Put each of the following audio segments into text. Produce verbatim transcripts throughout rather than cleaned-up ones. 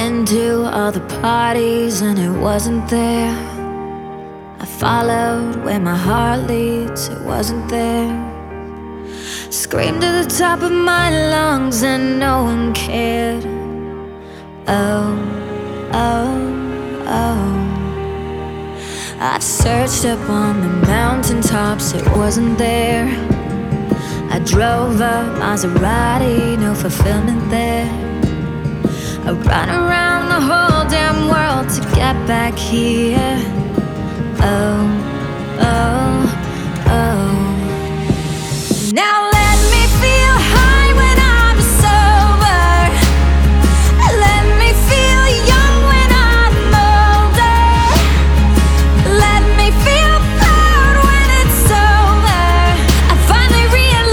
Been to all the parties and it wasn't there. I followed where my heart leads, it wasn't there. Screamed to the top of my lungs and no one cared. Oh, oh, oh. I've searched up on the mountaintops, it wasn't there. I drove a Maserati, no fulfillment there. I run around the whole damn world to get back here. Oh, oh, oh. Now let me feel high when I'm sober. Let me feel young when I'm older. Let me feel proud when it's over. I finally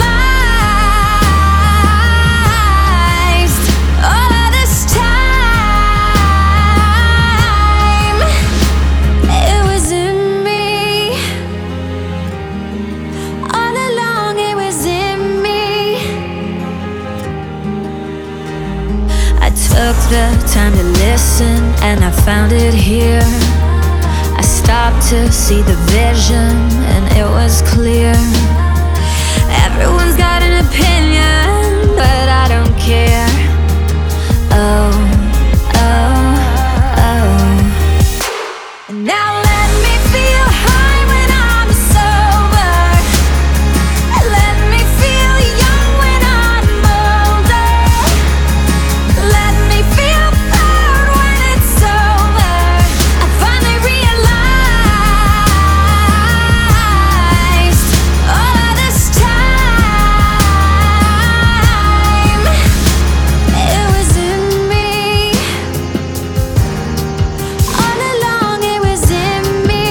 realized all of this time it was in me. All along it was in me. I took the time to listen and I found it here. I stopped to see the vision and it was clear. Everyone's got an opinion, but I don't care. Oh, oh, oh. Now let me feel high when I'm sober. Let me feel young when I'm older. Let me feel proud when it's over. I finally realized all of this time it was in me. All along it was in me.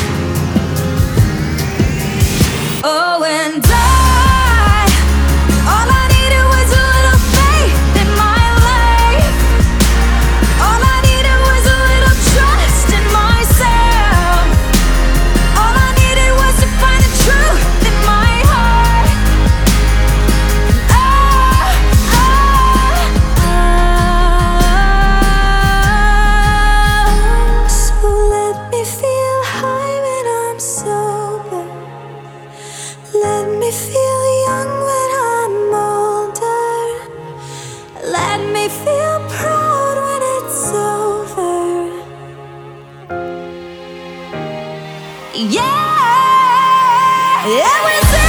Oh, and I, all I needed was a little faith in my life. All I needed was a little trust in myself. All I needed was to find the truth in my heart. Oh, oh, oh. So let me feel high when I'm sober. Let me feel young when I'm older. Let me feel proud when it's over. Yeah, it was